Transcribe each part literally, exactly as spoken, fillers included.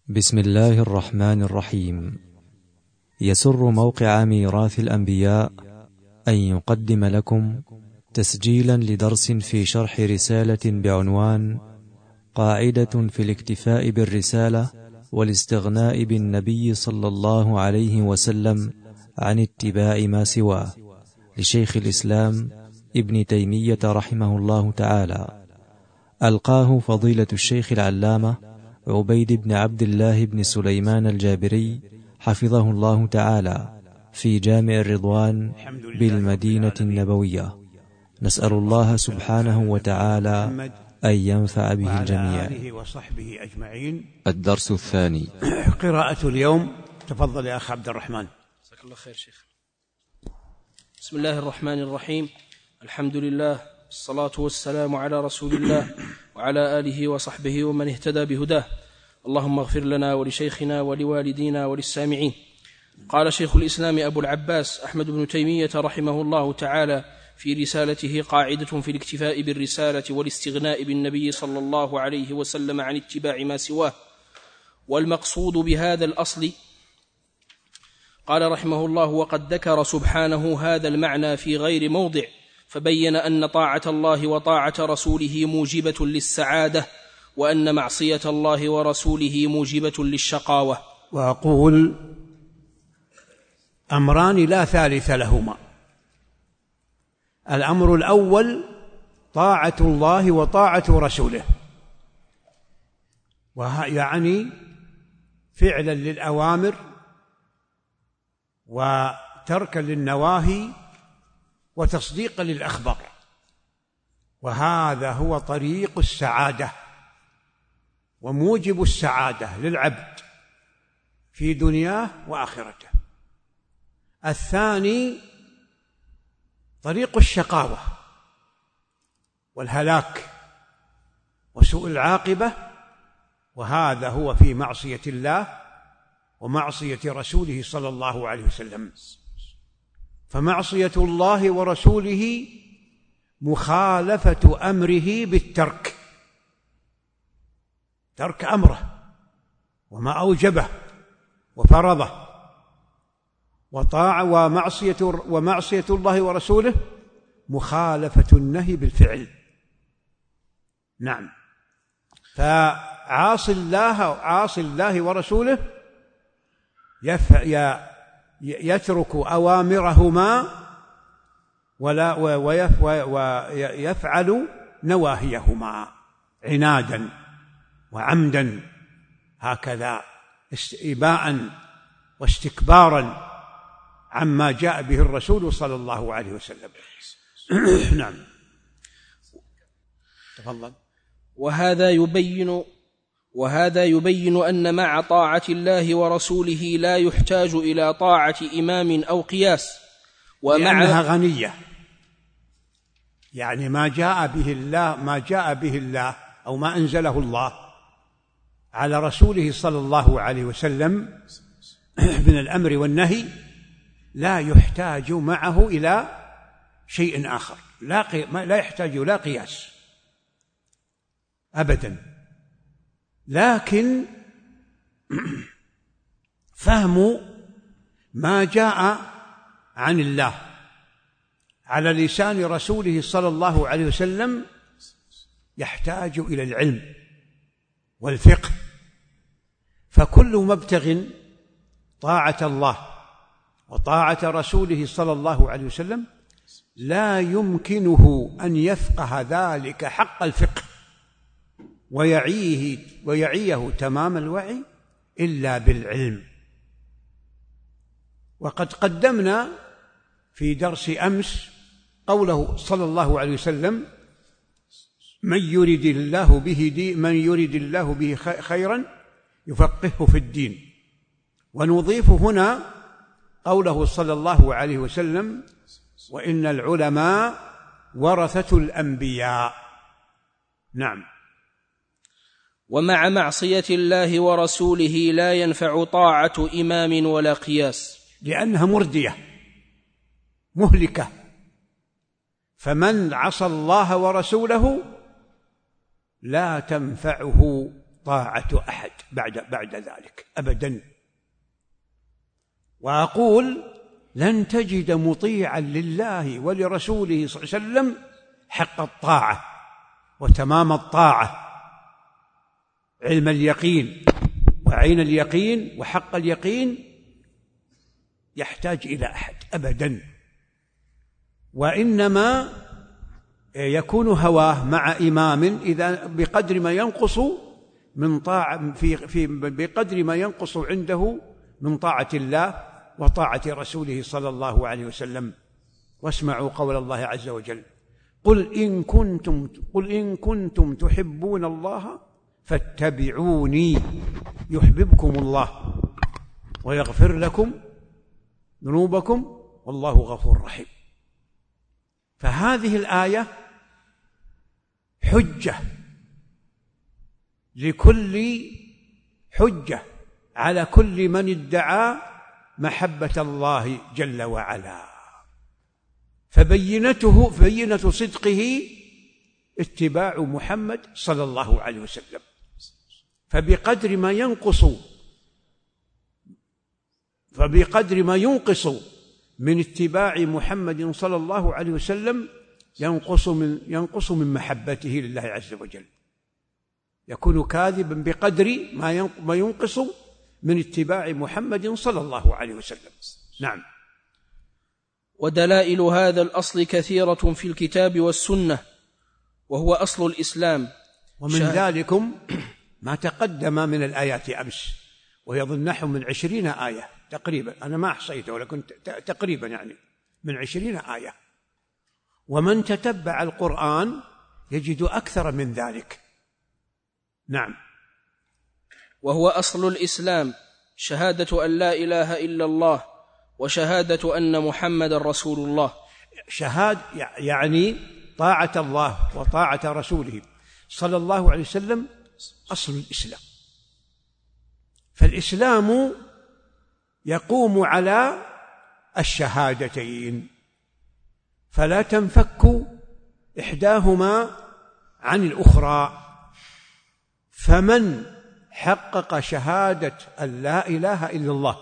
بسم الله الرحمن الرحيم. يسر موقع ميراث الأنبياء أن يقدم لكم تسجيلا لدرس في شرح رسالة بعنوان قاعدة في الاكتفاء بالرسالة والاستغناء بالنبي صلى الله عليه وسلم عن اتباع ما سواه، لشيخ الإسلام ابن تيمية رحمه الله تعالى. ألقاه فضيلة الشيخ العلامة عبيد بن عبد الله بن سليمان الجابري حفظه الله تعالى في جامع الرضوان بالمدينة النبوية. نسأل الله سبحانه وتعالى أن ينفع به الجميع. آله وصحبه أجمعين. الدرس الثاني، قراءة اليوم. تفضل يا أخ عبد الرحمن. جزاك الله خير شيخ. بسم الله الرحمن الرحيم. الحمد لله، الصلاة والسلام على رسول الله وعلى آله وصحبه ومن اهتدى بهداه. اللهم اغفر لنا ولشيخنا ولوالدينا وللسامعين. قال شيخ الإسلام أبو العباس أحمد بن تيمية رحمه الله تعالى في رسالته قاعدة في الاكتفاء بالرسالة والاستغناء بالنبي صلى الله عليه وسلم عن اتباع ما سواه. والمقصود بهذا الأصل، قال رحمه الله: وقد ذكر سبحانه هذا المعنى في غير موضع، فبين أن طاعة الله وطاعة رسوله موجبة للسعادة، وأن معصية الله ورسوله موجبة للشقاوة. وأقول أمران لا ثالث لهما. الأمر الأول طاعة الله وطاعة رسوله، ويعني فعلا للأوامر وتركا للنواهي وتصديقا للأخبار، وهذا هو طريق السعادة وموجب السعادة للعبد في دنياه وآخرته. الثاني طريق الشقاوة والهلاك وسوء العاقبة، وهذا هو في معصية الله ومعصية رسوله صلى الله عليه وسلم. فمعصية الله ورسوله مخالفة أمره بالترك، ترك أمره وما أوجبه وفرضه، وطاعة ومعصية ومعصية الله ورسوله مخالفة النهي بالفعل. نعم، فعاصي الله عاصي الله ورسوله يترك أوامرهما ولا ويفعل نواهيهما عنادا وعمدا، هكذا استئباء واستكبارا عما جاء به الرسول صلى الله عليه وسلم. نعم، تفضل. وهذا يبين وهذا يبين أن مع طاعة الله ورسوله لا يحتاج إلى طاعة إمام أو قياس، لأنها غنية. يعني ما جاء به الله ما جاء به الله أو ما أنزله الله على رسوله صلى الله عليه وسلم من الأمر والنهي لا يحتاج معه إلى شيء آخر، لا لا يحتاج إلى قياس أبدا. لكن فهم ما جاء عن الله على لسان رسوله صلى الله عليه وسلم يحتاج إلى العلم والفقه. فكل مبتغ طاعة الله وطاعة رسوله صلى الله عليه وسلم لا يمكنه أن يفقه ذلك حق الفقه ويعيه ويعيه تمام الوعي إلا بالعلم. وقد قدمنا في درس أمس قوله صلى الله عليه وسلم: من يرد الله به دي من يرد الله به خيرا يفقهه في الدين. ونضيف هنا قوله صلى الله عليه وسلم: وإن العلماء ورثة الأنبياء. نعم. ومع معصية الله ورسوله لا ينفع طاعة إمام ولا قياس، لأنها مردية مهلكة. فمن عصى الله ورسوله لا تنفعه طاعة أحد بعد بعد ذلك أبدا. وأقول لن تجد مطيعا لله ولرسوله صلى الله عليه وسلم حق الطاعة وتمام الطاعة، علم اليقين وعين اليقين وحق اليقين، يحتاج إلى أحد أبدا. وإنما يكون هواه مع إمام إذا بقدر ما ينقص من طاعة في في بقدر ما ينقص عنده من طاعة الله وطاعة رسوله صلى الله عليه وسلم. واسمعوا قول الله عز وجل: قل إن كنتم قل إن كنتم تحبون الله فاتبعوني يحببكم الله ويغفر لكم ذنوبكم والله غفور رحيم. فهذه الآية حجة لكل حجة على كل من ادعى محبة الله جل وعلا، فبينته بينة صدقه اتباع محمد صلى الله عليه وسلم. فبقدر ما ينقص فبقدر ما ينقص من اتباع محمد صلى الله عليه وسلم ينقص من ينقص من محبته لله عز وجل، يكون كاذبا بقدر ما ينقص من اتباع محمد صلى الله عليه وسلم. نعم. ودلائل هذا الأصل كثيرة في الكتاب والسنة، وهو أصل الإسلام. ومن ذلكم ما تقدم من الآيات أمس، ويظن نحو من عشرين آية تقريبا، أنا ما أحصيته ولكن تقريبا يعني من عشرين آية. ومن تتبع القرآن يجد أكثر من ذلك. نعم. وهو أصل الإسلام، شهادة أن لا إله إلا الله وشهادة أن محمد رسول الله. شهادة يعني طاعة الله وطاعة رسوله صلى الله عليه وسلم أصل الإسلام. فالإسلام يقوم على الشهادتين، فلا تنفك إحداهما عن الأخرى. فمن حقق شهادة أن لا إله إلا الله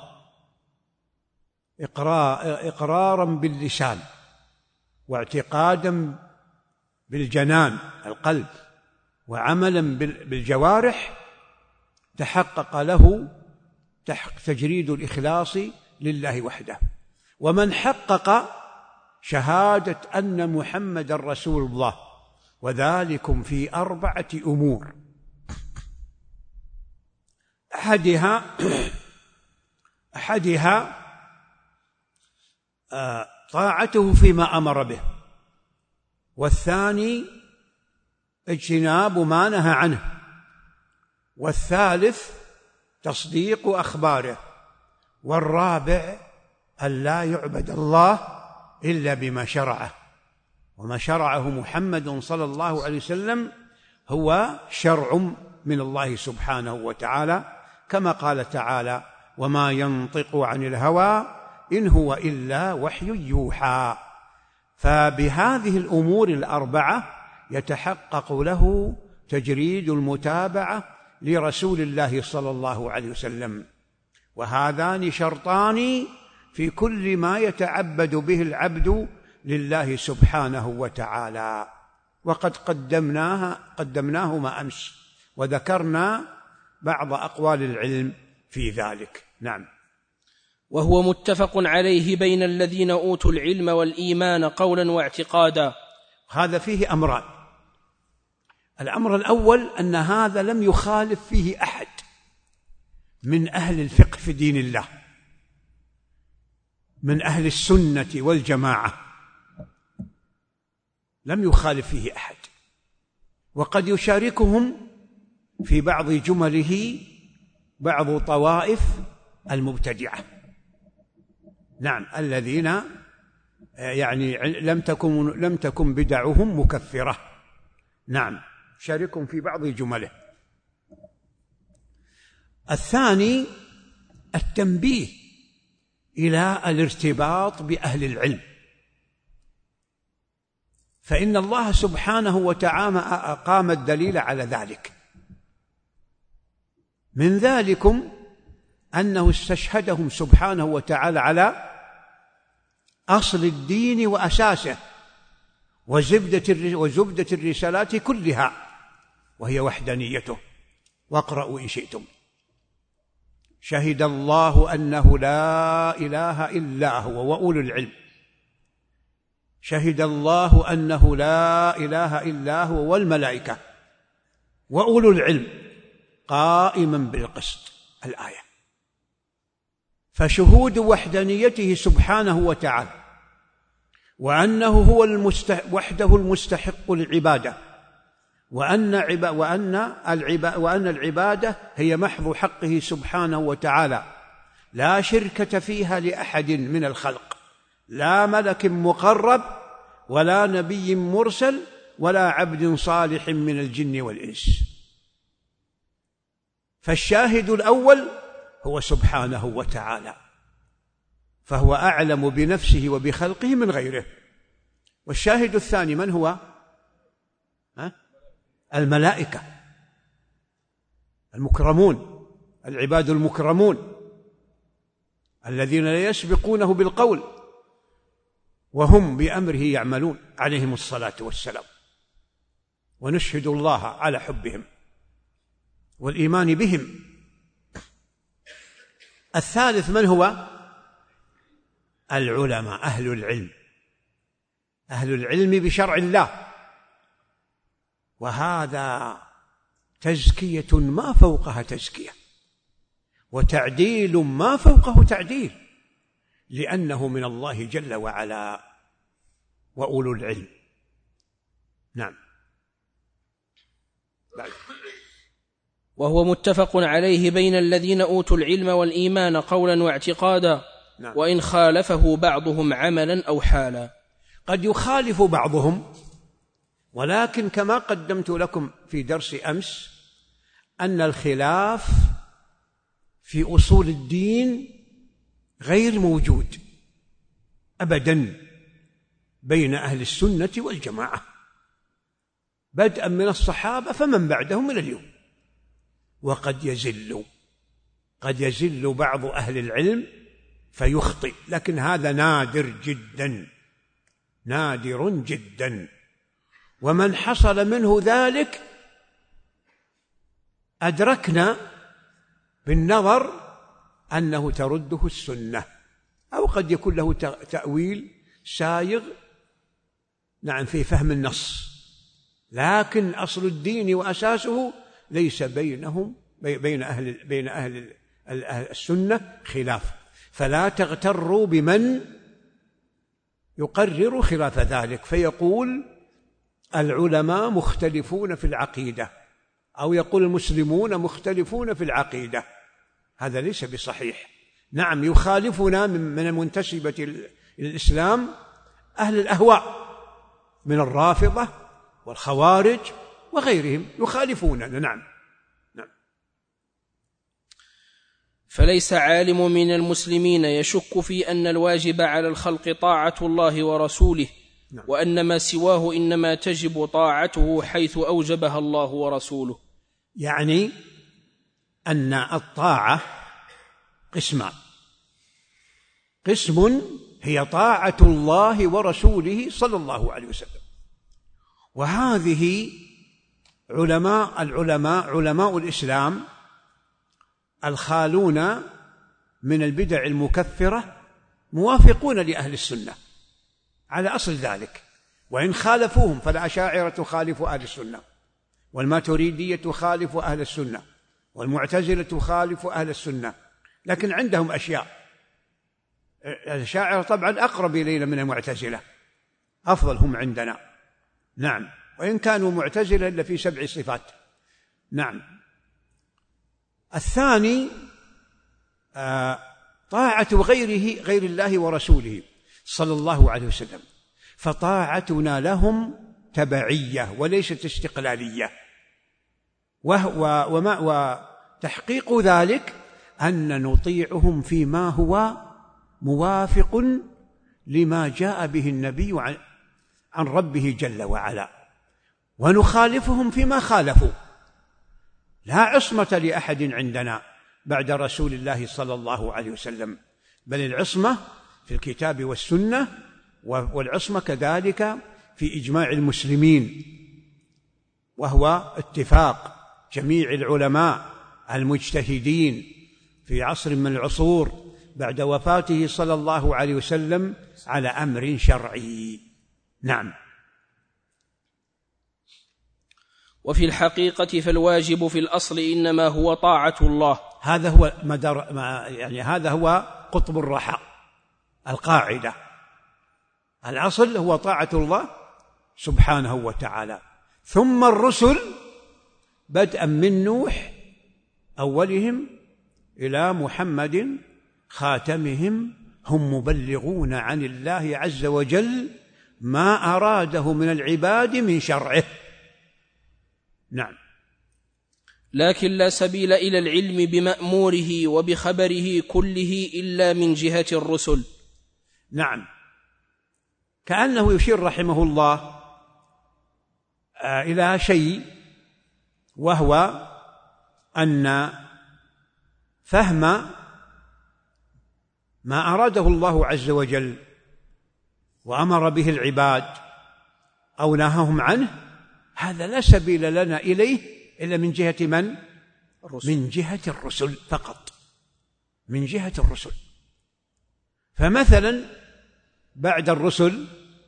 إقرارا باللسان واعتقادا بالجنان القلب وعملا بالجوارح، تحقق له تجريد الإخلاص لله وحده. ومن حقق شهادة أن محمد رسول الله، وذلكم في أربعة أمور: أحدها أحدها طاعته فيما أمر به، والثاني اجتناب ما نهى عنه، والثالث تصديق أخباره، والرابع أن لا يعبد الله إلا بما شرعه. وما شرعه محمد صلى الله عليه وسلم هو شرع من الله سبحانه وتعالى، كما قال تعالى: وما ينطق عن الهوى إن هو إلا وحي يوحى. فبهذه الأمور الأربعة يتحقق له تجريد المتابعة لرسول الله صلى الله عليه وسلم. وهذان شرطان في كل ما يتعبد به العبد لله سبحانه وتعالى، وقد قدمناها قدمناهما أمس، وذكرنا بعض أقوال العلم في ذلك. نعم. وهو متفق عليه بين الذين أوتوا العلم والإيمان قولا واعتقادا. هذا فيه أمران: الأمر الأول أن هذا لم يخالف فيه أحد من أهل الفقه في دين الله، من أهل السنة والجماعة، لم يخالف فيه أحد. وقد يشاركهم في بعض جمله بعض طوائف المبتدعة، نعم، الذين يعني لم تكن لم تكن بدعهم مكفرة، نعم، شاركهم في بعض جمله. الثاني التنبيه إلى الارتباط بأهل العلم، فإن الله سبحانه وتعالى أقام الدليل على ذلك، من ذلكم أنه استشهدهم سبحانه وتعالى على أصل الدين وأساسه وزبدة وزبدة الرسالات كلها، وهي وحدانيته. واقرأوا إن شئتم: شهد الله أنه لا إله إلا هو وأولو العلم. شهد الله أنه لا إله إلا هو والملائكة وأولو العلم قائما بالقسط. الآية. فشهود وحدانيته سبحانه وتعالى وأنه هو المستح... وحده المستحق للعبادة، وأن عب... وأن العب... وأن العبادة هي محض حقه سبحانه وتعالى، لا شركة فيها لأحد من الخلق، لا ملك مقرب ولا نبي مرسل ولا عبد صالح من الجن والإنس. فالشاهد الأول هو سبحانه وتعالى، فهو أعلم بنفسه وبخلقه من غيره. والشاهد الثاني من هو؟ ها؟ الملائكة المكرمون، العباد المكرمون الذين لا يسبقونه بالقول وهم بأمره يعملون، عليهم الصلاة والسلام. ونشهد الله على حبهم والإيمان بهم. الثالث من هو؟ العلماء، أهل العلم، أهل العلم بشرع الله، وهذا تزكية ما فوقها تزكية، وتعديل ما فوقه تعديل، لأنه من الله جل وعلا وأولو العلم. نعم. بعد. وهو متفق عليه بين الذين أوتوا العلم والإيمان قولا واعتقادا. نعم. وإن خالفه بعضهم عملا أو حالا. قد يخالف بعضهم، ولكن كما قدمت لكم في درس أمس أن الخلاف في أصول الدين غير موجود أبدا بين أهل السنة والجماعة، بدءا من الصحابة فمن بعدهم إلى اليوم. وقد يزل قد يزل بعض أهل العلم فيخطئ، لكن هذا نادر جدا، نادر جدا. ومن حصل منه ذلك أدركنا بالنظر أنه ترده السنة، أو قد يكون له تأويل سايغ نعم في فهم النص، لكن أصل الدين وأساسه ليس بينهم بين أهل بين أهل السنة خلاف. فلا تغتروا بمن يقرر خلاف ذلك فيقول العلماء مختلفون في العقيدة، أو يقول المسلمون مختلفون في العقيدة. هذا ليس بصحيح. نعم يخالفنا من المنتسبة للإسلام أهل الأهواء من الرافضة والخوارج وغيرهم يخالفوننا. نعم. نعم. فليس عالم من المسلمين يشك في أن الواجب على الخلق طاعة الله ورسوله، نعم. وأن ما سواه إنما تجب طاعته حيث أوجبها الله ورسوله. يعني أن الطاعة قسمان: قسم هي طاعة الله ورسوله صلى الله عليه وسلم، وهذه علماء العلماء علماء الإسلام الخالون من البدع المكفرة موافقون لأهل السنة على أصل ذلك، وإن خالفوهم فالأشاعرة تخالف أهل السنة، والماتريدية تخالف أهل السنة، والمعتزلة تخالف أهل السنة، لكن عندهم أشياء. الأشاعرة طبعا أقرب إلينا من المعتزلة، أفضل هم عندنا، نعم، وإن كانوا معتزلة إلا في سبع صفات. نعم. الثاني آه طاعة غيره غير الله ورسوله صلى الله عليه وسلم، فطاعتنا لهم تبعية وليست استقلالية، وهو وما وتحقيق ذلك أن نطيعهم فيما هو موافق لما جاء به النبي عن, عن ربه جل وعلا، ونخالفهم فيما خالفوا، لا عصمة لأحد عندنا بعد رسول الله صلى الله عليه وسلم، بل العصمة في الكتاب والسنة، والعصمة كذلك في إجماع المسلمين، وهو اتفاق جميع العلماء المجتهدين في عصر من العصور بعد وفاته صلى الله عليه وسلم على أمر شرعي. نعم. وفي الحقيقة فالواجب في الأصل إنما هو طاعة الله. هذا هو مدار يعني هذا هو قطب الرحى، القاعدة الأصل هو طاعة الله سبحانه وتعالى، ثم الرسل بدءا من نوح أولهم إلى محمد خاتمهم هم مبلغون عن الله عز وجل ما أراده من العباد من شرعه. نعم. لكن لا سبيل إلى العلم بمأموره وبخبره كله إلا من جهة الرسل. نعم. كأنه يشير رحمه الله إلى شيء، وهو أن فهم ما أراده الله عز وجل وأمر به العباد أو نهاهم عنه، هذا لا سبيل لنا إليه إلا من جهة من؟ الرسل. من جهة الرسل فقط، من جهة الرسل. فمثلا بعد الرسل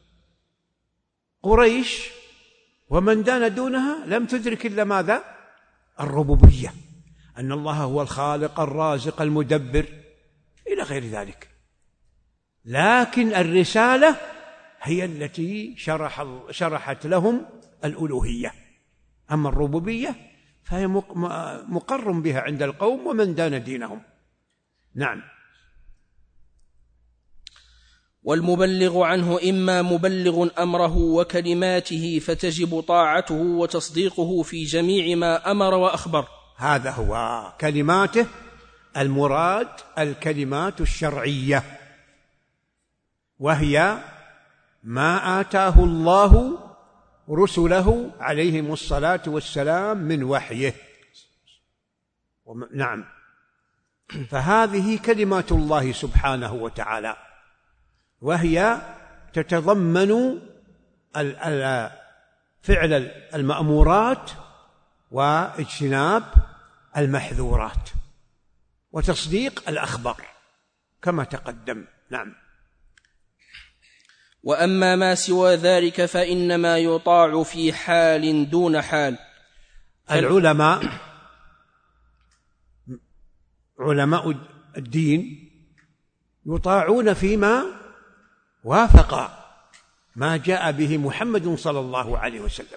قريش ومن دان دونها لم تدرك إلا ماذا؟ الربوبية، أن الله هو الخالق الرازق المدبر إلى غير ذلك. لكن الرسالة هي التي شرح شرحت لهم الألوهية، أما الربوبية فهي مقر بها عند القوم ومن دان دينهم. نعم. والمبلغ عنه إما مبلغ أمره وكلماته فتجب طاعته وتصديقه في جميع ما أمر وأخبر. هذا هو كلماته، المراد الكلمات الشرعية، وهي ما آتاه الله رسله عليهم الصلاة والسلام من وحيه. نعم. فهذه كلمات الله سبحانه وتعالى، وهي تتضمن فعل المأمورات واجتناب المحذورات وتصديق الأخبار كما تقدم. نعم. وأما ما سوى ذلك فإنما يطاع في حال دون حال. العلماء علماء الدين يطاعون فيما وافق ما جاء به محمد صلى الله عليه وسلم،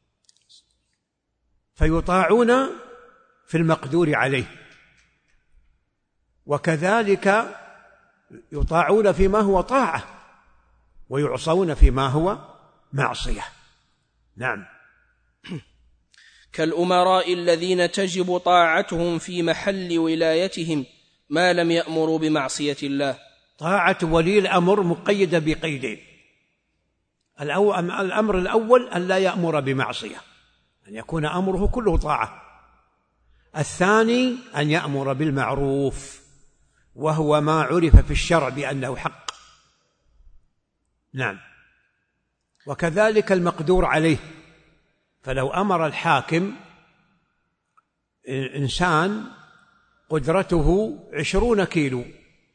فيطاعون في المقدور عليه، وكذلك يطاعون فيما هو طاعة ويعصون فيما هو معصية. نعم. كالأمراء الذين تجب طاعتهم في محل ولايتهم ما لم يأمروا بمعصية الله. طاعة ولي الأمر مقيدة بقيدين: الأمر الأول أن لا يأمر بمعصية، أن يكون أمره كله طاعة. الثاني أن يأمر بالمعروف، وهو ما عرف في الشرع بأنه حق. نعم. وكذلك المقدور عليه، فلو أمر الحاكم إنسان قدرته عشرون كيلو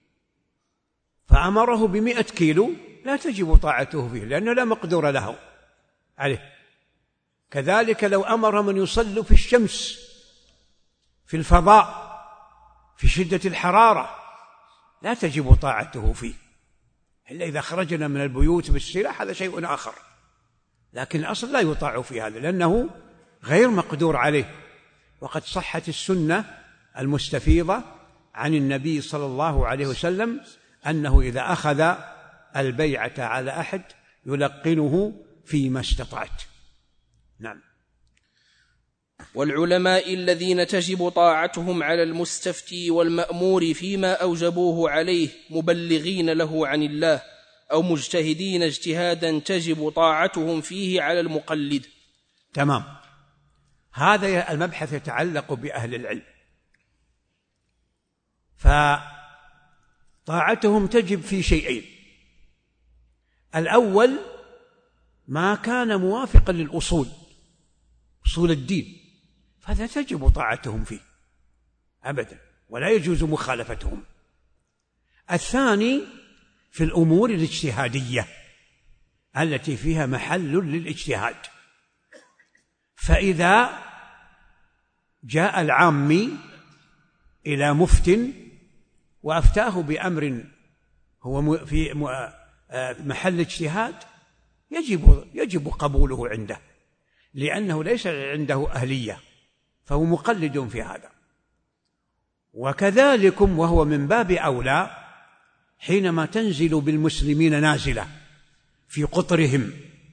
فأمره بمئة كيلو لا تجب طاعته فيه، لأنه لا مقدور له عليه. كذلك لو أمر من يصلي في الشمس في الفضاء في شدة الحرارة لا تجب طاعته فيه، إلا إذا خرجنا من البيوت بالسلاح هذا شيء آخر، لكن الأصل لا يطاع في هذا لأنه غير مقدور عليه. وقد صحت السنة المستفيضة عن النبي صلى الله عليه وسلم أنه إذا أخذ البيعة على أحد يلقنه فيما استطعت. نعم. والعلماء الذين تجب طاعتهم على المستفتي والمأمور فيما أوجبوه عليه مبلغين له عن الله أو مجتهدين اجتهادا تجب طاعتهم فيه على المقلد. تمام. هذا المبحث يتعلق بأهل العلم، فطاعتهم تجب في شيئين: الأول ما كان موافقا للأصول، أصول الدين، فهذا تجب طاعتهم فيه أبدا ولا يجوز مخالفتهم. الثاني في الأمور الاجتهادية التي فيها محل للاجتهاد، فإذا جاء العامي إلى مفت وأفتاه بأمر هو في محل اجتهاد يجب يجب قبوله عنده، لأنه ليس عنده أهلية فهو مقلد في هذا. وكذلكم وهو من باب أولى حينما تنزل بالمسلمين نازلة في قطرهم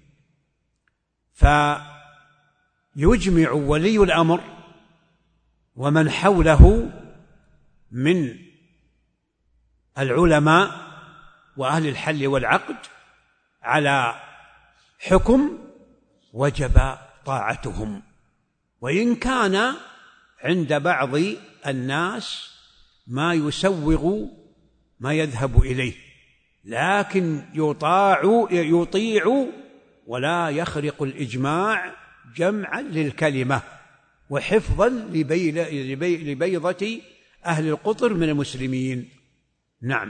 فيجمع ولي الأمر ومن حوله من العلماء وأهل الحل والعقد على حكم وجب طاعتهم، وإن كان عند بعض الناس ما يسوغ ما يذهب إليه، لكن يطاع يطيع ولا يخرق الإجماع جمعا للكلمة وحفظا لبيضة أهل القطر من المسلمين. نعم.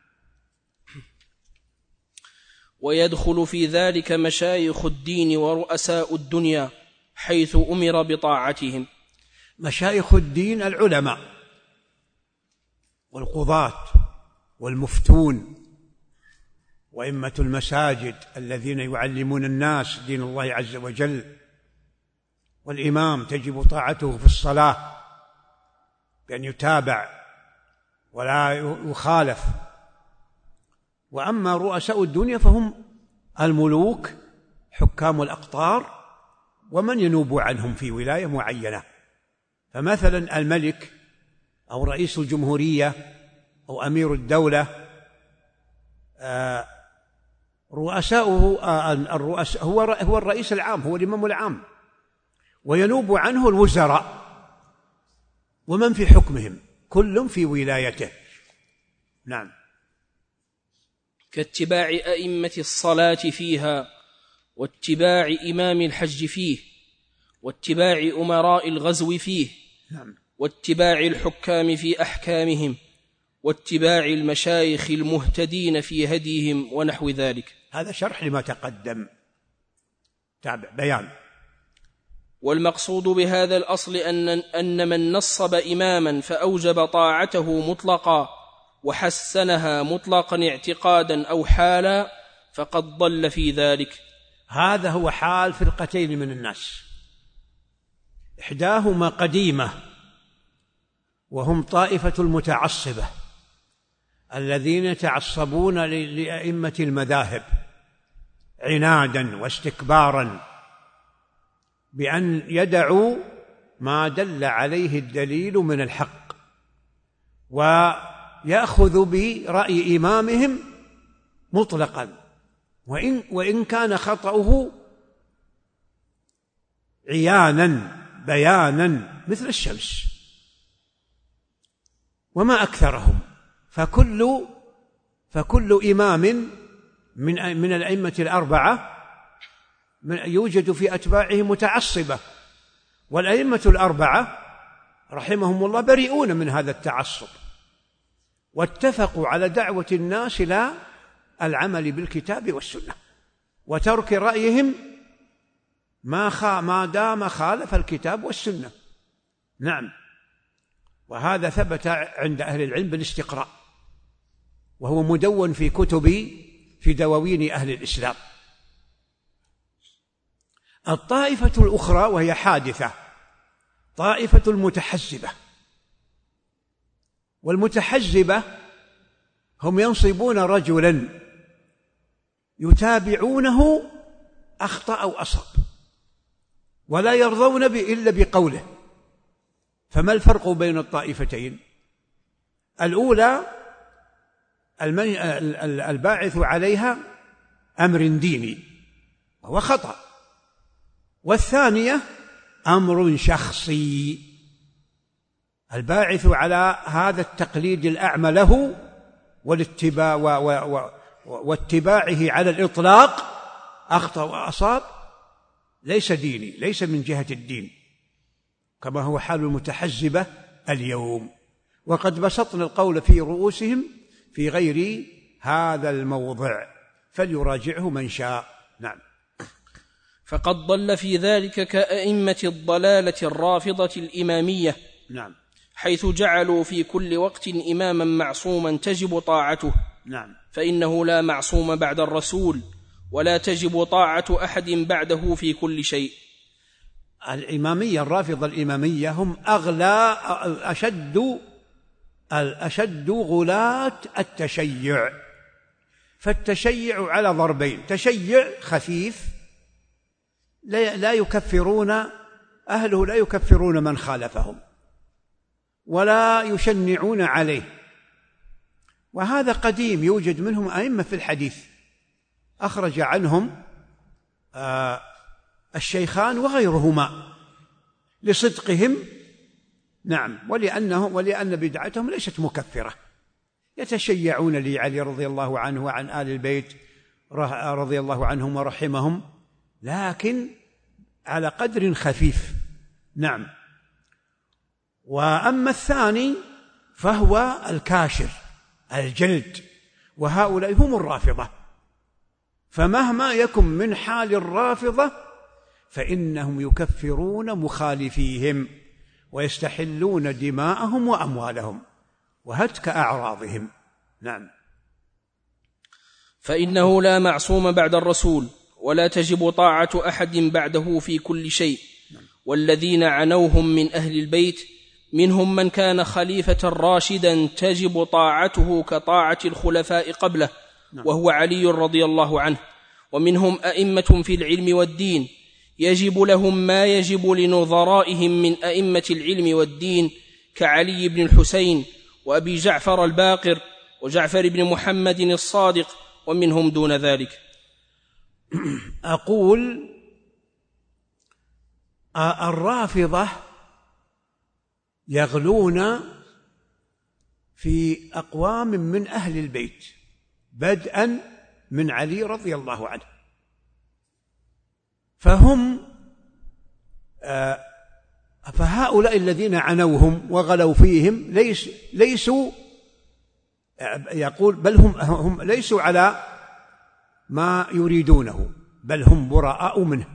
ويدخل في ذلك مشايخ الدين ورؤساء الدنيا حيث أمر بطاعتهم. مشايخ الدين العلماء والقضاة والمفتون وإمة المساجد الذين يعلمون الناس دين الله عز وجل، والإمام تجب طاعته في الصلاة بأن يتابع ولا يخالف. وأما رؤساء الدنيا فهم الملوك حكام الأقطار ومن ينوب عنهم في ولاية معينة، فمثلا الملك أو رئيس الجمهورية أو أمير الدولة رؤساؤه الرؤساء هو هو الرئيس العام، هو الإمام العام، وينوب عنه الوزراء ومن في حكمهم كل في ولايته. نعم. كاتباع أئمة الصلاة فيها، واتباع إمام الحج فيه، واتباع أمراء الغزو فيه، نعم. واتباع الحكام في أحكامهم، واتباع المشايخ المهتدين في هديهم ونحو ذلك. هذا شرح لما تقدم، تابع بيان. والمقصود بهذا الأصل أن, أن من نصب إماما فأوجب طاعته مطلقا وحسنها مطلقا اعتقادا أو حالا فقد ضل في ذلك. هذا هو حال فرقتين من الناس، إحداهما قديمة وهم طائفة المتعصبة الذين يتعصبون لأئمة المذاهب عنادا واستكبارا بأن يدعوا ما دل عليه الدليل من الحق ويأخذ برأي إمامهم مطلقا وإن, وإن كان خطأه عيانا بيانا مثل الشمس، وما أكثرهم. فكل فكل إمام من من الأئمة الأربعة يوجد في أتباعه متعصبة، والأئمة الأربعة رحمهم الله بريئون من هذا التعصب، واتفقوا على دعوة الناس إلى العمل بالكتاب والسنة وترك رأيهم ما خا ما دام خالف الكتاب والسنة. نعم. وهذا ثبت عند أهل العلم بالاستقراء، وهو مدون في كتب في دواوين أهل الإسلام. الطائفة الأخرى وهي حادثة، طائفة المتحزبة. والمتحزبة هم ينصبون رجلا يتابعونه أخطأ أو أصاب ولا يرضون به إلا بقوله. فما الفرق بين الطائفتين؟ الأولى الباعث عليها أمر ديني وهو خطأ، والثانية أمر شخصي. الباعث على هذا التقليد الأعمى له والاتباع واتباعه على الإطلاق أخطأ وأصاب ليس ديني، ليس من جهة الدين، كما هو حال المتحزبة اليوم. وقد بسطنا القول في رؤوسهم في غير هذا الموضع، فليراجعه من شاء. نعم. فقد ضل في ذلك كأئمة الضلالة الرافضة الإمامية. نعم. حيث جعلوا في كل وقت إماما معصوما تجب طاعته. نعم. فإنه لا معصوم بعد الرسول، ولا تجب طاعة أحد بعده في كل شيء. الإمامية الرافضة الإمامية هم أغلى أشد الأشد غلاة التشيع. فالتشيع على ضربين: تشيع خفيف لا يكفرون أهله، لا يكفرون من خالفهم ولا يشنعون عليه، وهذا قديم، يوجد منهم أئمة في الحديث أخرج عنهم آه الشيخان وغيرهما لصدقهم. نعم. ولأنه ولأن بدعتهم ليست مكفرة، يتشيعون لعلي رضي الله عنه وعن آل البيت رضي الله عنهم ورحمهم، لكن على قدر خفيف. نعم. وأما الثاني فهو الكاشر الجلد، وهؤلاء هم الرافضة. فمهما يكن من حال الرافضة فإنهم يكفرون مخالفيهم ويستحلون دماءهم وأموالهم وهتك أعراضهم. نعم. فإنه لا معصوم بعد الرسول، ولا تجب طاعة أحد بعده في كل شيء. والذين عنوهم من أهل البيت منهم من كان خليفة راشدا تجب طاعته كطاعة الخلفاء قبله، وهو علي رضي الله عنه. ومنهم أئمة في العلم والدين يجب لهم ما يجب لنظرائهم من أئمة العلم والدين، كعلي بن الحسين وأبي جعفر الباقر وجعفر بن محمد الصادق، ومنهم دون ذلك. أقول الرافضة يغلون في أقوام من أهل البيت بدءا من علي رضي الله عنه، فهم فهؤلاء الذين عنوهم وغلوا فيهم ليس ليسوا يقول بل هم, هم ليسوا على ما يريدونه، بل هم براء منه.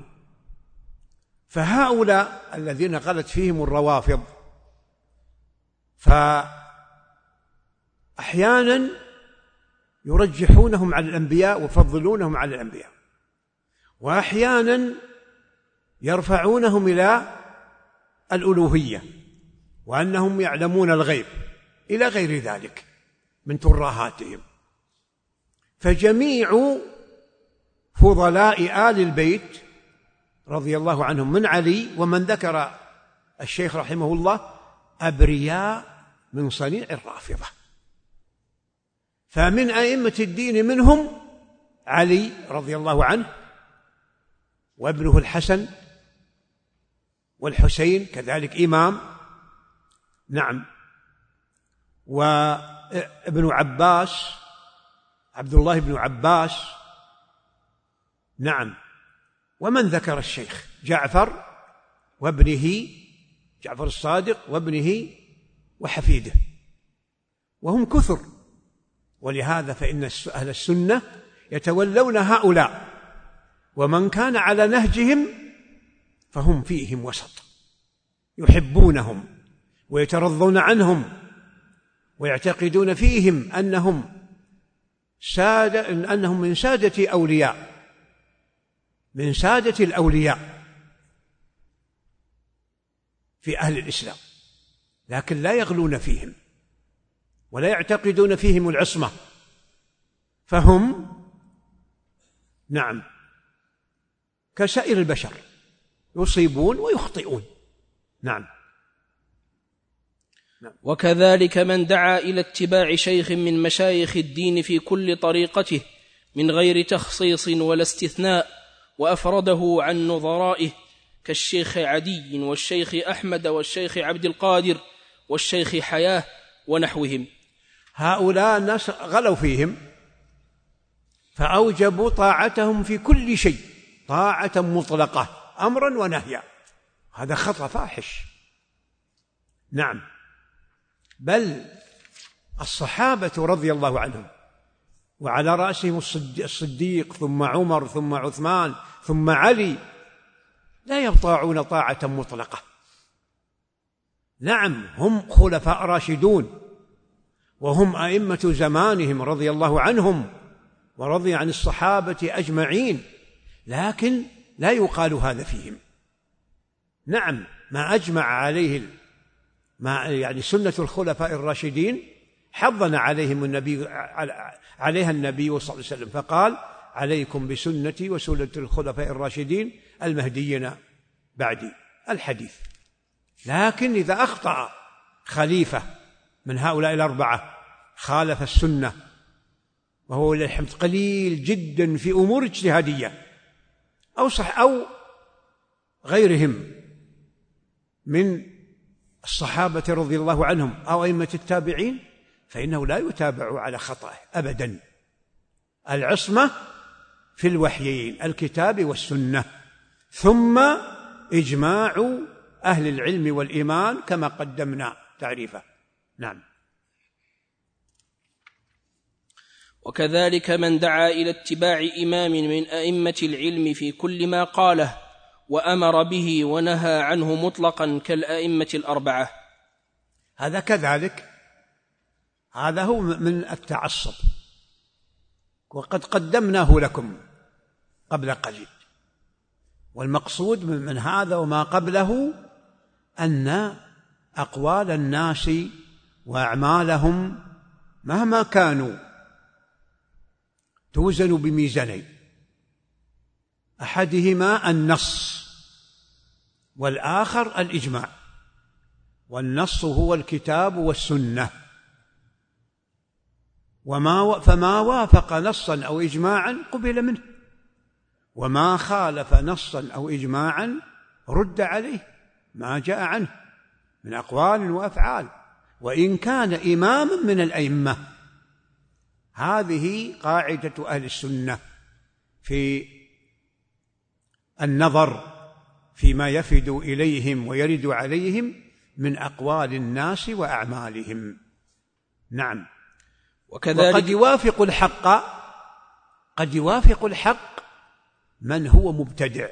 فهؤلاء الذين غلت فيهم الروافض فأحيانا يرجحونهم على الأنبياء ويفضلونهم على الأنبياء، وأحيانا يرفعونهم إلى الألوهية وأنهم يعلمون الغيب إلى غير ذلك من ترهاتهم. فجميع فضلاء آل البيت رضي الله عنهم من علي ومن ذكر الشيخ رحمه الله أبرياء من صنيع الرافضة. فمن أئمة الدين منهم علي رضي الله عنه وابنه الحسن والحسين كذلك إمام. نعم. وابن عباس عبد الله بن عباس. نعم. ومن ذكر الشيخ جعفر وابنه جعفر الصادق وابنه وحفيده، وهم كثر. ولهذا فإن أهل السنة يتولون هؤلاء، ومن كان على نهجهم فهم فيهم وسط، يحبونهم ويترضون عنهم ويعتقدون فيهم أنهم سادة أنهم من سادة أولياء من سادة الأولياء في أهل الإسلام، لكن لا يغلون فيهم ولا يعتقدون فيهم العصمة، فهم نعم كسائر البشر يصيبون ويخطئون. نعم. نعم. وكذلك من دعا إلى اتباع شيخ من مشايخ الدين في كل طريقته من غير تخصيص ولا استثناء وأفرده عن نظرائه كالشيخ عدي والشيخ أحمد والشيخ عبد القادر والشيخ حياة ونحوهم. هؤلاء الناس غلوا فيهم فأوجبوا طاعتهم في كل شيء، طاعة مطلقة أمرا ونهيا. هذا خطأ فاحش. نعم، بل الصحابة رضي الله عنهم وعلى رأسهم الصديق ثم عمر ثم عثمان ثم علي لا يطاعون طاعة مطلقة. نعم، هم خلفاء راشدون وهم أئمة زمانهم رضي الله عنهم ورضي عن الصحابة أجمعين، لكن لا يقال هذا فيهم. نعم، ما أجمع عليه ما يعني سنة الخلفاء الراشدين حضنا عليهم النبي عليها النبي صلى الله عليه وسلم، فقال: عليكم بسنتي وسنة الخلفاء الراشدين المهديين بعدي، الحديث. لكن إذا أخطأ خليفة من هؤلاء الأربعة خالف السنة، وهو الحمد قليل جدا في أمور اجتهادية أو صح أو غيرهم من الصحابة رضي الله عنهم أو أئمة التابعين، فإنه لا يتابع على خطأه أبدا. العصمة في الوحيين الكتاب والسنة، ثم إجماع أهل العلم والإيمان كما قدمنا تعريفه. نعم. وكذلك من دعا إلى اتباع إمام من أئمة العلم في كل ما قاله وأمر به ونهى عنه مطلقا كالأئمة الأربعة، هذا كذلك، هذا هو من التعصب، وقد قدمناه لكم قبل قليل. والمقصود من هذا وما قبله أن أقوال الناس وأعمالهم مهما كانوا توزن بميزانين، أحدهما النص والآخر الإجماع. والنص هو الكتاب والسنة، وما فما وافق نصا أو إجماعا قبل منه، وما خالف نصا أو إجماعا رد عليه ما جاء عنه من أقوال وأفعال، وإن كان إماما من الأئمة. هذه قاعدة أهل السنة في النظر فيما يفد إليهم ويرد عليهم من أقوال الناس وأعمالهم. نعم. وكذلك وقد يوافق الحق قد يوافق الحق من هو مبتدع،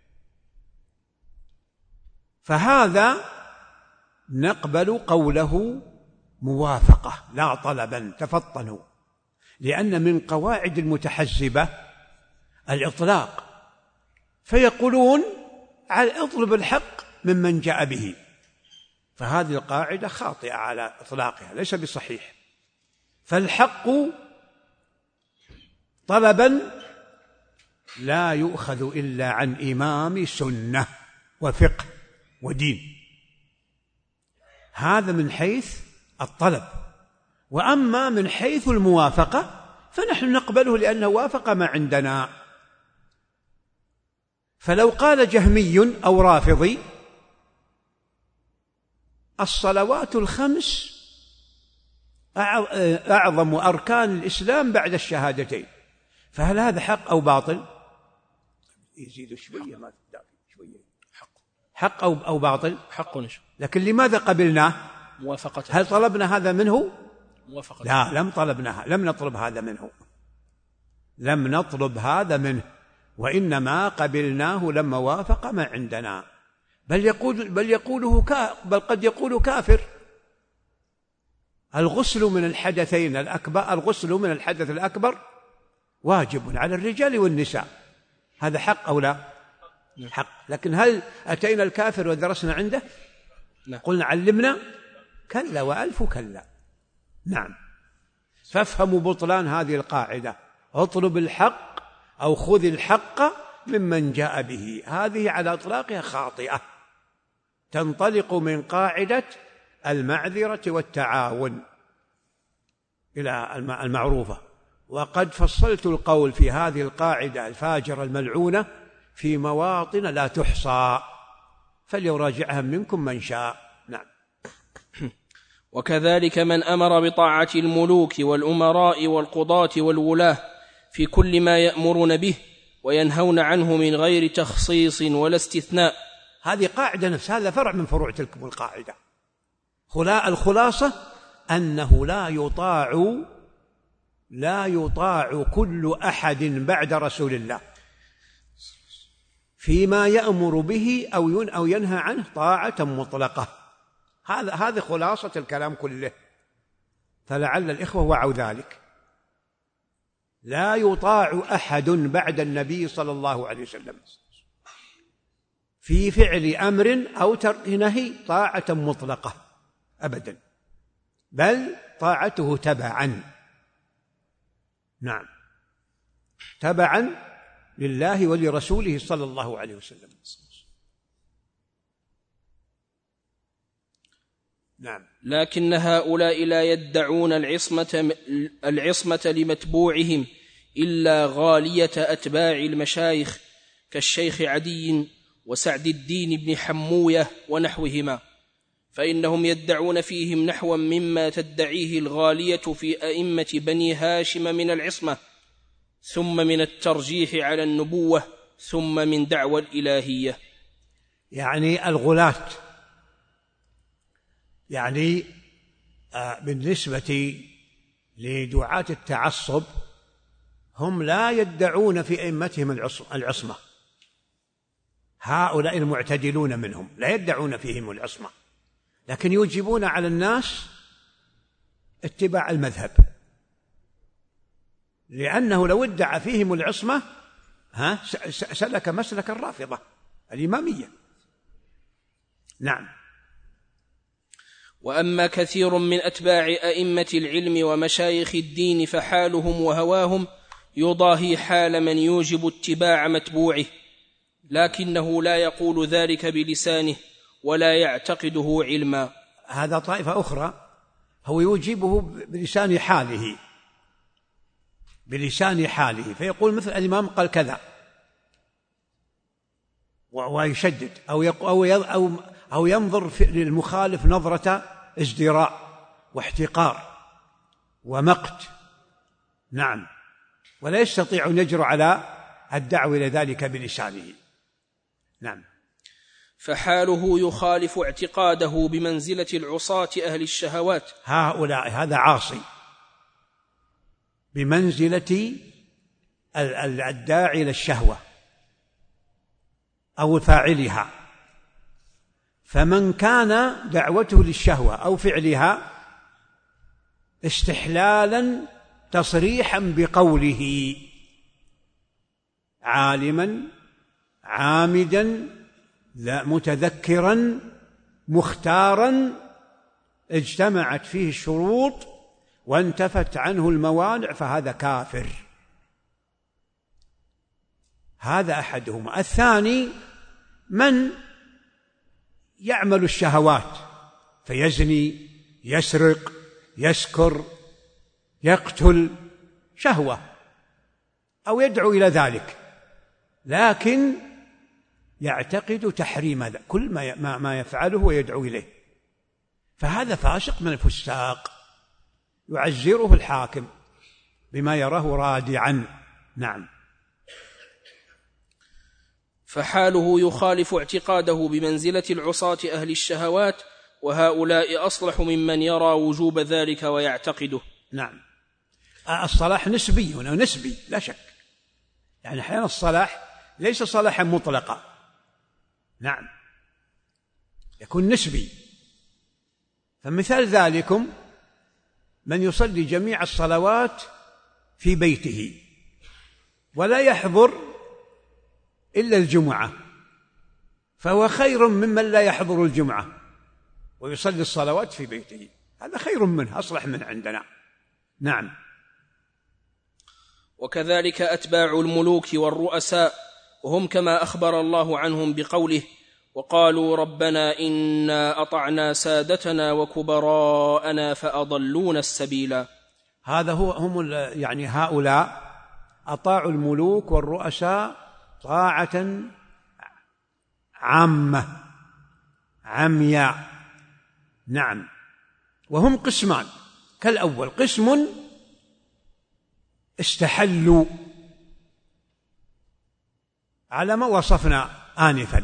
فهذا نقبل قوله موافقة لا طلبا، تفطنوا، لأن من قواعد المتحزبة الإطلاق، فيقولون اطلب الحق ممن جاء به، فهذه القاعدة خاطئة على إطلاقها، ليس بصحيح. فالحق طلبا لا يؤخذ إلا عن إمام سنة وفقه ودين، هذا من حيث الطلب. وأما من حيث الموافقة فنحن نقبله لأنه وافق ما عندنا. فلو قال جهمي أو رافضي الصلوات الخمس أعظم أركان الإسلام بعد الشهادتين، فهل هذا حق أو باطل؟ يزيد شوية، ما شوية حق حق أو أو باطل؟ حق. لكن لماذا قبلناه؟ موافقته. هل طلبنا هذا منه؟ موافقته. لا، لم طلبناها، لم نطلب هذا منه، لم نطلب هذا منه، وإنما قبلناه لما وافق ما عندنا. بل يقول بل يقوله كا بل قد يقول كافر. الغسل من الحدثين الأكبر الغسل من الحدث الأكبر واجب على الرجال والنساء، هذا حق أو لا؟ حق. لكن هل أتينا الكافر ودرسنا عنده؟ قلنا علمنا؟ كلا وألف كلا. نعم. فافهموا بطلان هذه القاعدة، اطلب الحق أو خذ الحق ممن جاء به، هذه على إطلاقها خاطئة، تنطلق من قاعدة المعذرة والتعاون إلى المعروفة. وقد فصلت القول في هذه القاعدة الفاجرة الملعونة في مواطن لا تحصى، فليراجعها منكم من شاء. نعم. وكذلك من أمر بطاعة الملوك والأمراء والقضاة والولاة في كل ما يأمرون به وينهون عنه من غير تخصيص ولا استثناء. هذه قاعدة نفس، هذا فرع من فروع تلك القاعدة. الخلاصة أنه لا يطاع لا يطاع كل أحد بعد رسول الله فيما يأمر به أو ينهى عنه طاعة مطلقة. هذا هذه خلاصة الكلام كله، فلعل الإخوة وعوا ذلك. لا يطاع أحد بعد النبي صلى الله عليه وسلم في فعل أمر أو ترك نهي طاعة مطلقة أبدا، بل طاعته تبعا. نعم، تبعا لله ولرسوله صلى الله عليه وسلم. نعم. لكن هؤلاء لا يدعون العصمة, العصمة لمتبوعهم إلا غالية أتباع المشايخ كالشيخ عدي وسعد الدين بن حموية ونحوهما، فإنهم يدعون فيهم نحوا مما تدعيه الغالية في أئمة بني هاشم من العصمة، ثم من الترجيح على النبوة، ثم من دعوى الإلهية. يعني الغلاة، يعني بالنسبة لدعاة التعصب هم لا يدعون في أئمتهم العصمة، هؤلاء المعتدلون منهم لا يدعون فيهم العصمة، لكن يوجبون على الناس اتباع المذهب، لأنه لو ادعى فيهم العصمة ها سلك مسلك الرافضة الإمامية. نعم. وأما كثير من أتباع أئمة العلم ومشايخ الدين فحالهم وهواهم يضاهي حال من يوجب اتباع متبوعه، لكنه لا يقول ذلك بلسانه ولا يعتقده علما. هذا طائفة أخرى هو يوجبه بلسان حاله بلسان حاله فيقول مثل الإمام قال كذا ويشدد، أو أو أو ينظر للمخالف نظرة ازدراء واحتقار ومقت. نعم، ولا يستطيع أن يجرؤ على الدعوة إلى ذلك بلسانه. نعم. فحاله يخالف اعتقاده بمنزلة العصاة أهل الشهوات. هؤلاء هذا عاصي بمنزلة الداعي إلى الشهوة أو فاعلها، فمن كان دعوته للشهوة أو فعلها استحلالا تصريحا بقوله عالما عامدا لا متذكرا مختارا اجتمعت فيه الشروط وانتفت عنه الموانع، فهذا كافر. هذا أحدهما. الثاني من يعمل الشهوات فيزني يسرق يسكر يقتل شهوة أو يدعو إلى ذلك، لكن يعتقد تحريم هذا كل ما ما يفعله ويدعو إليه، فهذا فاسق من الفساق يعزره الحاكم بما يراه رادعا. نعم. فحاله يخالف اعتقاده بمنزلة العصاة أهل الشهوات، وهؤلاء أصلح ممن يرى وجوب ذلك ويعتقده. نعم. الصلاح نسبي هنا نسبي لا شك، يعني أحيانا الصلاح ليس صلاحا مطلقا، نعم، يكون نسبي. فمثال ذلكم من يصلي جميع الصلوات في بيته ولا يحضر إلا الجمعة، فهو خير ممن لا يحضر الجمعة ويصلي الصلوات في بيته، هذا خير منه أصلح من عندنا. نعم. وكذلك أتباع الملوك والرؤساء، وهم كما أخبر الله عنهم بقوله وقالوا ربنا إنا أطعنا سادتنا وكبراءنا فأضلونا السبيلا. هذا هو هم يعني هؤلاء أطاعوا الملوك والرؤساء طاعة عامة عمياء. نعم. وهم قسمان كالأول، قسم استحلوا على ما وصفنا آنفا،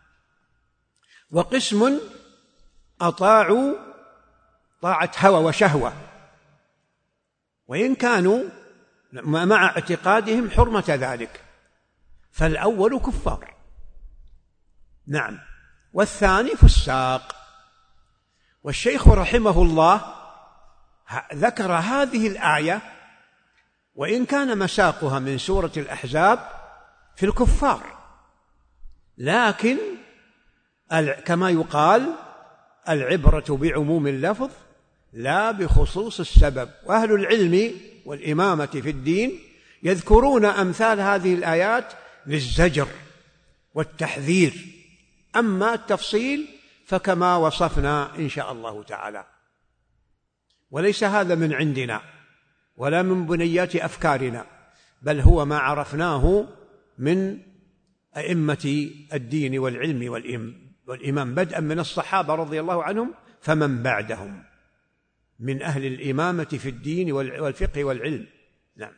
وقسم أطاعوا طاعة هوى وشهوة، وإن كانوا مع اعتقادهم حرمة ذلك، فالأول كفار. نعم. والثاني فساق. والشيخ رحمه الله ذكر هذه الآية وإن كان مساقها من سورة الأحزاب في الكفار، لكن كما يقال العبرة بعموم اللفظ لا بخصوص السبب. وأهل العلم والإمامة في الدين يذكرون أمثال هذه الآيات للزجر والتحذير، أما التفصيل فكما وصفنا إن شاء الله تعالى. وليس هذا من عندنا ولا من بنيات أفكارنا، بل هو ما عرفناه من أئمة الدين والعلم والإمام، بدءا من الصحابة رضي الله عنهم فمن بعدهم من أهل الإمامة في الدين والفقه والعلم. نعم.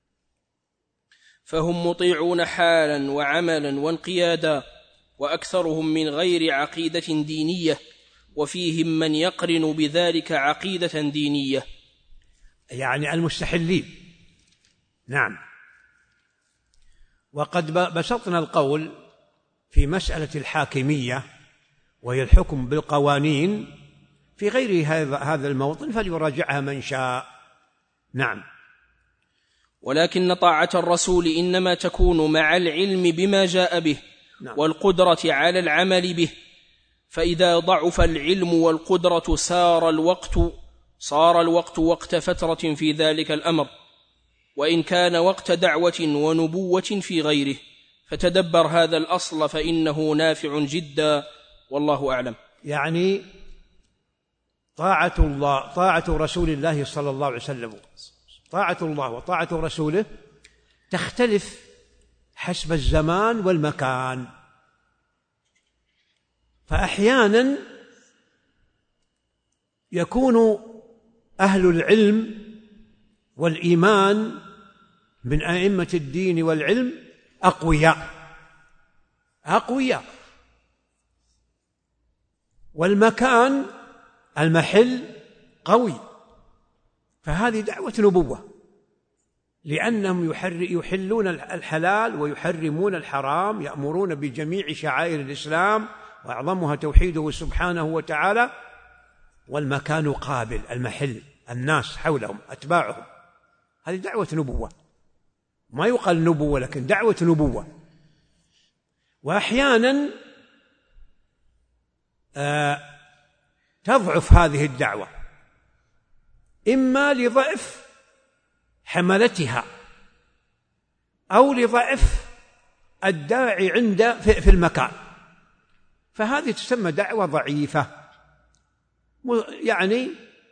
فهم مطيعون حالا وعملا وانقيادا، وأكثرهم من غير عقيدة دينية، وفيهم من يقرن بذلك عقيدة دينية، يعني المستحلين. نعم. وقد بسطنا القول في مسألة الحاكمية وهي الحكم بالقوانين في غير هذا الموطن، فليراجعها من شاء. نعم. ولكن طاعة الرسول إنما تكون مع العلم بما جاء به، نعم، والقدرة على العمل به، فإذا ضعف العلم والقدرة صار الوقت صار الوقت وقت فترة في ذلك الأمر، وإن كان وقت دعوة ونبوة في غيره. فتدبر هذا الأصل فإنه نافع جدا، والله أعلم. يعني طاعة الله طاعة رسول الله صلى الله عليه وسلم، طاعة الله وطاعة رسوله تختلف حسب الزمان والمكان. فأحيانا يكون أهل العلم والإيمان من أئمة الدين والعلم أقوياء أقوياء والمكان المحل قوي، فهذه دعوة نبوة، لأنهم يحلون الحلال ويحرمون الحرام، يأمرون بجميع شعائر الإسلام وأعظمها توحيده سبحانه وتعالى، والمكان قابل، المحل الناس حولهم أتباعهم، هذه دعوة نبوة. ما يقال نبوة لكن دعوة نبوة. وأحيانا آه تضعف هذه الدعوة، إما لضعف حملتها أو لضعف الداعي عند في المكان، فهذه تسمى دعوة ضعيفة، يعني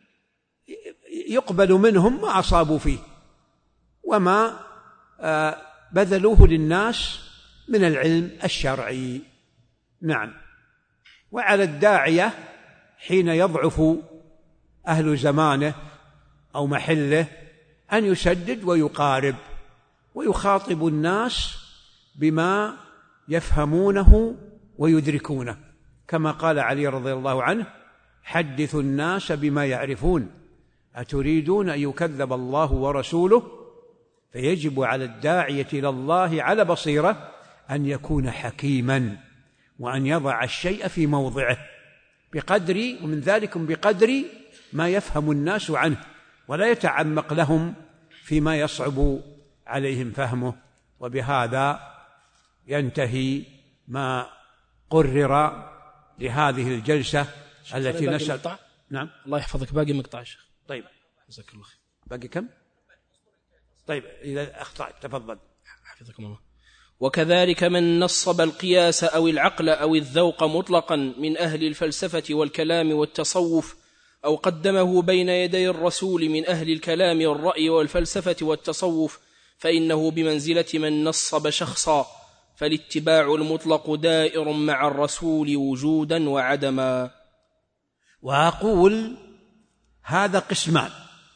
يقبل منهم ما أصابوا فيه وما بذلوه للناس من العلم الشرعي. نعم. وعلى الداعية حين يضعف أهل زمانه أو محله أن يسدد ويقارب ويخاطب الناس بما يفهمونه ويدركونه، كما قال علي رضي الله عنه: حدثوا الناس بما يعرفون أتريدون أن يكذب الله ورسوله؟ فيجب على الداعية إلى الله على بصيرة أن يكون حكيما وأن يضع الشيء في موضعه بقدر ومن ذلك بقدر ما يفهم الناس عنه، ولا يتعمق لهم فيما يصعب عليهم فهمه. وبهذا ينتهي ما قرر لهذه الجلسة التي نسأل. نعم. الله يحفظك، باقي مقطع يا شيخ. طيب جزاك الله خير. باقي كم؟ طيب إذا أخطأت تفضل. حفظكم الله. وكذلك من نصب القياس أو العقل أو الذوق مطلقا من أهل الفلسفة والكلام والتصوف، أو قدمه بين يدي الرسول من أهل الكلام والرأي والفلسفة والتصوف، فإنه بمنزلة من نصب شخصا فالاتباع المطلق دائر مع الرسول وجودا وعدما. وأقول هذا قسمان: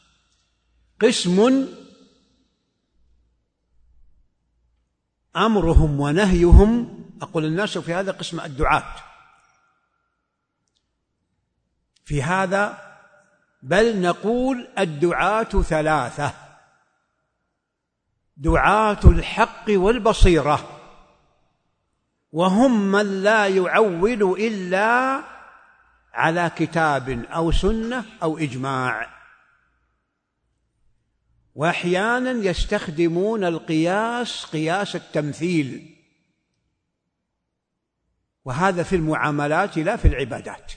قسم أمرهم ونهيهم، أقول الناس في هذا قسم الدعاة في هذا، بل نقول الدعاة ثلاثة: دعاة الحق والبصيرة، وهم من لا يعول إلا على كتاب أو سنة أو إجماع، وأحيانا يستخدمون القياس قياس التمثيل، وهذا في المعاملات لا في العبادات.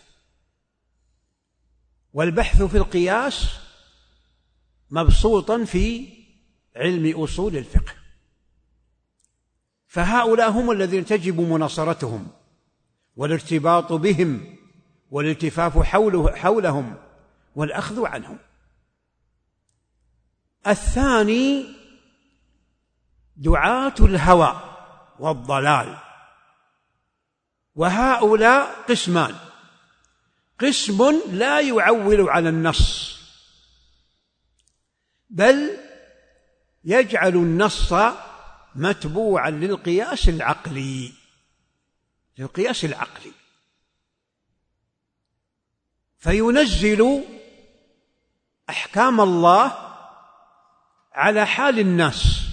والبحث في القياس مبسوطا في علم أصول الفقه، فهؤلاء هم الذين تجب مناصرتهم والارتباط بهم والالتفاف حوله حولهم والأخذ عنهم. الثاني دعاة الهوى والضلال، وهؤلاء قسمان: قسم لا يعول على النص، بل يجعل النص متبوعا للقياس العقلي للقياس العقلي فينزل أحكام الله على حال الناس،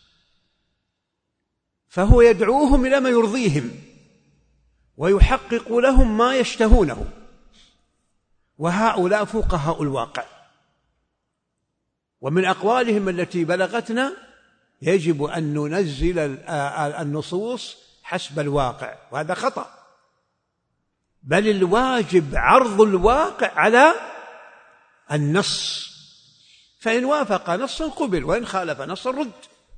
فهو يدعوهم إلى ما يرضيهم ويحقق لهم ما يشتهونه، وهؤلاء فقهاء الواقع. ومن أقوالهم التي بلغتنا: يجب أن ننزل النصوص حسب الواقع، وهذا خطأ، بل الواجب عرض الواقع على النص، فإن وافق نصا قبل وإن خالف نصا رد.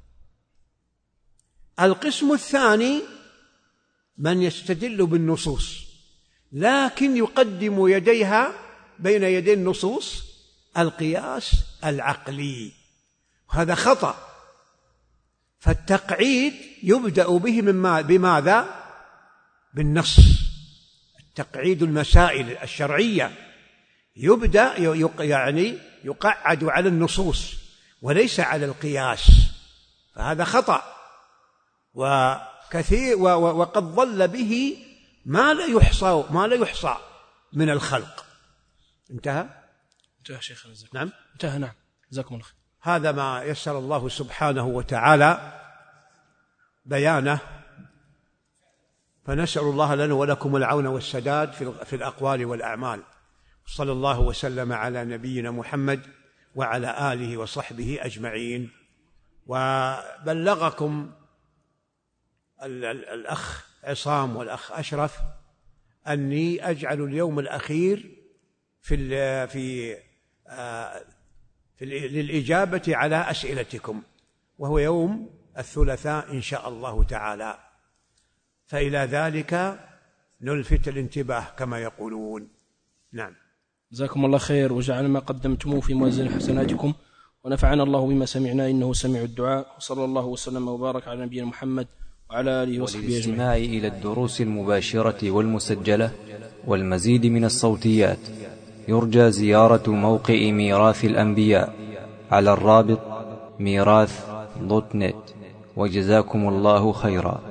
القسم الثاني من يستدل بالنصوص لكن يقدم يديها بين يدي النصوص القياس العقلي، وهذا خطأ. فالتقعيد يبدأ به من بماذا؟ بالنص. التقعيد المسائل الشرعية يبدأ يعني يقعد على النصوص وليس على القياس، فهذا خطأ وكثير، وقد ضل به ما لا يحصى ما لا يحصى من الخلق. انتهى انتهى شيخنا. نعم انتهى. نعم، جزاكم الله خير. هذا ما يسر الله سبحانه وتعالى بيانه، فنسأل الله لنا ولكم العون والسداد في الأقوال والأعمال. صلى الله وسلم على نبينا محمد وعلى آله وصحبه أجمعين. وبلغكم الأخ عصام والأخ أشرف أني أجعل اليوم الأخير في في في للإجابة على أسئلتكم، وهو يوم الثلاثاء إن شاء الله تعالى، فإلى ذلك نلفت الانتباه كما يقولون. نعم، جزاكم الله خير، وجعل ما قدمتموه في موازين حسناتكم، ونفعنا الله بما سمعنا إنه سميع الدعاء. وصلى الله وسلم وبارك على نبينا محمد وعلى آله وصحبه أجمعين. والاستماع إلى الدروس المباشرة والمسجلة والمزيد من الصوتيات يرجى زيارة موقع ميراث الأنبياء على الرابط ميراث دوت نت. وجزاكم الله خيرا.